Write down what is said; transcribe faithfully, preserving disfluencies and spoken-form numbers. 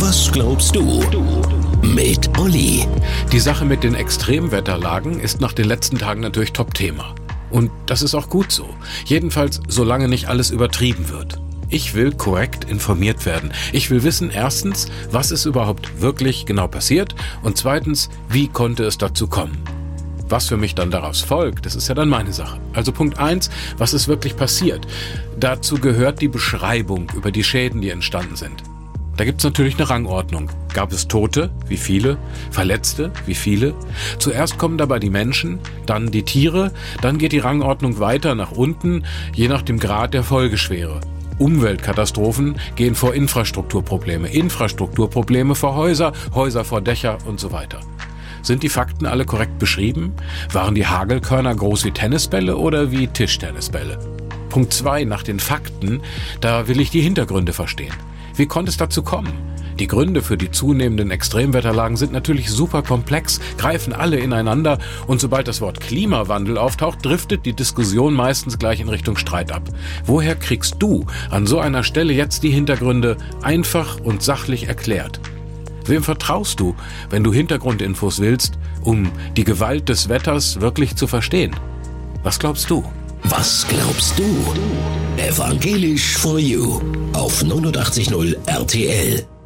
Was glaubst du? Mit Olli. Die Sache mit den Extremwetterlagen ist nach den letzten Tagen natürlich Top-Thema. Und das ist auch gut so. Jedenfalls, solange nicht alles übertrieben wird. Ich will korrekt informiert werden. Ich will wissen, erstens, was ist überhaupt wirklich genau passiert und zweitens, wie konnte es dazu kommen. Was für mich dann daraus folgt, das ist ja dann meine Sache. Also Punkt eins, was ist wirklich passiert? Dazu gehört die Beschreibung über die Schäden, die entstanden sind. Da gibt es natürlich eine Rangordnung. Gab es Tote? Wie viele? Verletzte? Wie viele? Zuerst kommen dabei die Menschen, dann die Tiere, dann geht die Rangordnung weiter nach unten, je nach dem Grad der Folgeschwere. Umweltkatastrophen gehen vor Infrastrukturprobleme, Infrastrukturprobleme vor Häuser, Häuser vor Dächer und so weiter. Sind die Fakten alle korrekt beschrieben? Waren die Hagelkörner groß wie Tennisbälle oder wie Tischtennisbälle? Punkt zwei, nach den Fakten, da will ich die Hintergründe verstehen. Wie konnte es dazu kommen? Die Gründe für die zunehmenden Extremwetterlagen sind natürlich super komplex, greifen alle ineinander und sobald das Wort Klimawandel auftaucht, driftet die Diskussion meistens gleich in Richtung Streit ab. Woher kriegst du an so einer Stelle jetzt die Hintergründe einfach und sachlich erklärt? Wem vertraust du, wenn du Hintergrundinfos willst, um die Gewalt des Wetters wirklich zu verstehen? Was glaubst du? Was glaubst du? Evangelisch for You auf neunundachtzig Komma null R T L.